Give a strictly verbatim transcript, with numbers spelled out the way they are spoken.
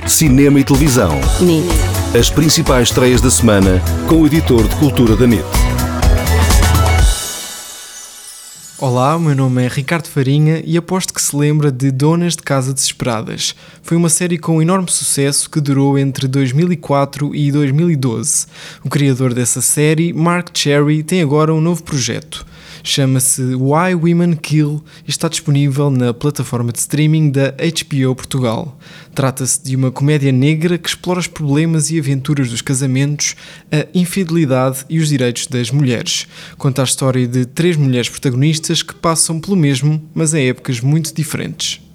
cinema e televisão. N I T. As principais estreias da semana com o editor de cultura da N I T. Olá, o meu nome é Ricardo Farinha e aposto que se lembra de Donas de Casa Desesperadas. Foi uma série com enorme sucesso que durou entre dois mil e quatro e dois mil e doze. O criador dessa série, Mark Cherry, tem agora um novo projeto. Chama-se Why Women Kill e está disponível na plataforma de streaming da H B O Portugal. Trata-se de uma comédia negra que explora os problemas e aventuras dos casamentos, a infidelidade e os direitos das mulheres. Conta a história de três mulheres protagonistas que passam pelo mesmo, mas em épocas muito diferentes.